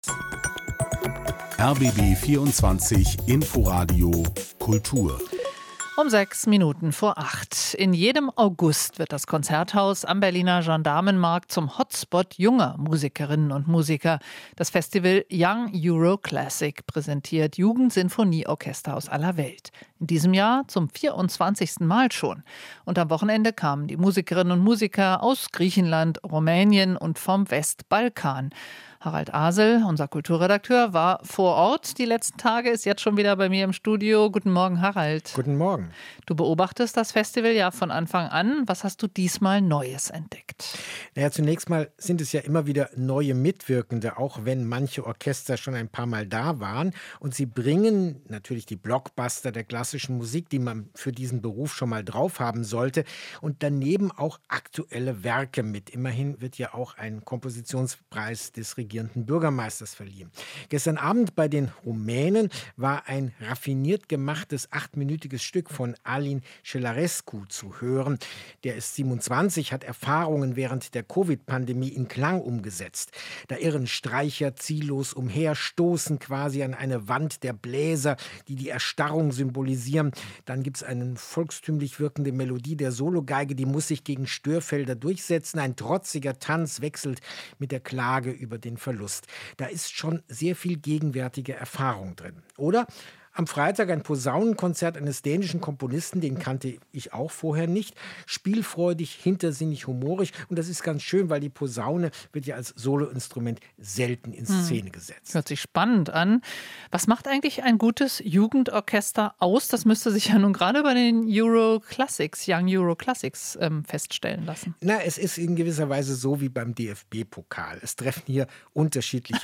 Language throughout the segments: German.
RBB 24 Inforadio Kultur. Um 7:06. In jedem August wird das Konzerthaus am Berliner Gendarmenmarkt zum Hotspot junger Musikerinnen und Musiker. Das Festival Young Euro Classic präsentiert Jugendsinfonieorchester aus aller Welt. In diesem Jahr zum 24. Mal schon. Und am Wochenende kamen die Musikerinnen und Musiker aus Griechenland, Rumänien und vom Westbalkan. Harald Asel, unser Kulturredakteur, war vor Ort die letzten Tage, ist jetzt schon wieder bei mir im Studio. Guten Morgen, Harald. Guten Morgen. Du beobachtest das Festival ja von Anfang an. Was hast du diesmal Neues entdeckt? Naja, zunächst mal sind es ja immer wieder neue Mitwirkende, auch wenn manche Orchester schon ein paar Mal da waren. Und sie bringen natürlich die Blockbuster der klassischen Musik, die man für diesen Beruf schon mal drauf haben sollte. Und daneben auch aktuelle Werke mit. Immerhin wird ja auch ein Kompositionspreis des regierenden Bürgermeisters verliehen. Gestern Abend bei den Rumänen war ein raffiniert gemachtes 8-minütiges Stück von Alin Celarescu zu hören. Der ist 27, hat Erfahrungen während der Covid-Pandemie in Klang umgesetzt. Da irren Streicher ziellos umher, stoßen quasi an eine Wand der Bläser, die Erstarrung symbolisieren. Dann gibt es eine volkstümlich wirkende Melodie der Sologeige, die muss sich gegen Störfelder durchsetzen. Ein trotziger Tanz wechselt mit der Klage über den Verlust. Da ist schon sehr viel gegenwärtige Erfahrung drin. Oder am Freitag ein Posaunenkonzert eines dänischen Komponisten, den kannte ich auch vorher nicht. Spielfreudig, hintersinnig, humorig. Und das ist ganz schön, weil die Posaune wird ja als Soloinstrument selten in Szene gesetzt. Hört sich spannend an. Was macht eigentlich ein gutes Jugendorchester aus? Das müsste sich ja nun gerade bei den Euro Classics, Young Euro Classics feststellen lassen. Na, es ist in gewisser Weise so wie beim DFB-Pokal. Es treffen hier unterschiedliche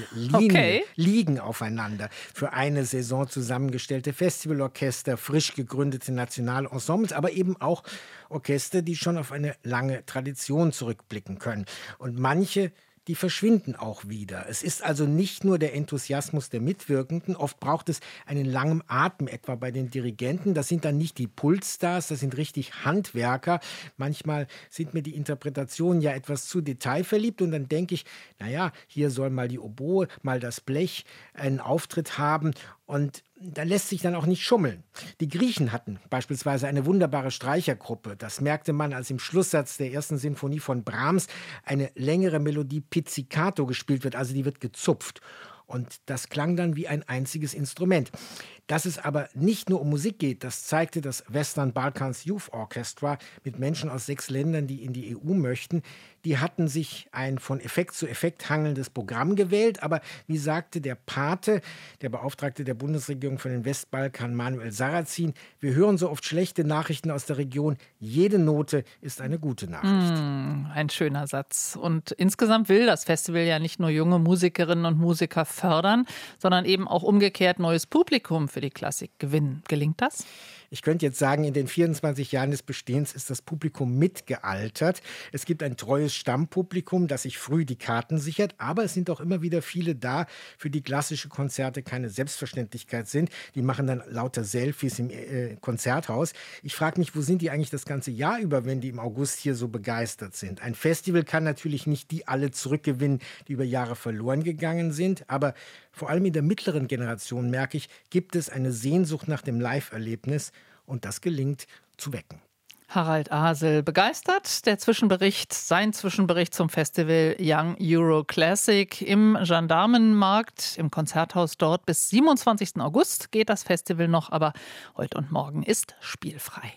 Ligen aufeinander. Für eine Saison zusammengestellte Festivalorchester, frisch gegründete Nationalensembles, aber eben auch Orchester, die schon auf eine lange Tradition zurückblicken können. Und manche, die verschwinden auch wieder. Es ist also nicht nur der Enthusiasmus der Mitwirkenden. Oft braucht es einen langen Atem, etwa bei den Dirigenten. Das sind dann nicht die Pulsstars, das sind richtig Handwerker. Manchmal sind mir die Interpretationen ja etwas zu detailverliebt und dann denke ich, naja, hier soll mal die Oboe, mal das Blech einen Auftritt haben und da lässt sich dann auch nicht schummeln. Die Griechen hatten beispielsweise eine wunderbare Streichergruppe. Das merkte man, als im Schlusssatz der ersten Sinfonie von Brahms eine längere Melodie pizzicato gespielt wird, also die wird gezupft. Und das klang dann wie ein einziges Instrument. Dass es aber nicht nur um Musik geht, das zeigte das Western Balkans Youth Orchestra mit Menschen aus 6 Ländern, die in die EU möchten. Die hatten sich ein von Effekt zu Effekt hangelndes Programm gewählt. Aber wie sagte der Pate, der Beauftragte der Bundesregierung für den Westbalkan, Manuel Sarrazin, wir hören so oft schlechte Nachrichten aus der Region. Jede Note ist eine gute Nachricht. Ein schöner Satz. Und insgesamt will das Festival ja nicht nur junge Musikerinnen und Musiker fördern, sondern eben auch umgekehrt neues Publikum für die Klassik gewinnen. Gelingt das? Ich könnte jetzt sagen, in den 24 Jahren des Bestehens ist das Publikum mitgealtert. Es gibt ein treues Stammpublikum, das sich früh die Karten sichert, aber es sind auch immer wieder viele da, für die klassische Konzerte keine Selbstverständlichkeit sind. Die machen dann lauter Selfies im Konzerthaus. Ich frage mich, wo sind die eigentlich das ganze Jahr über, wenn die im August hier so begeistert sind? Ein Festival kann natürlich nicht die alle zurückgewinnen, die über Jahre verloren gegangen sind, aber vor allem in der mittleren Generation, merke ich, gibt es eine Sehnsucht nach dem Live-Erlebnis und das gelingt zu wecken. Harald Asel begeistert. Sein Zwischenbericht zum Festival Young Euro Classic im Gendarmenmarkt, im Konzerthaus dort. Bis 27. August geht das Festival noch, aber heute und morgen ist spielfrei.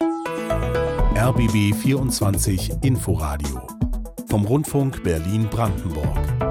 RBB 24 Inforadio vom Rundfunk Berlin-Brandenburg.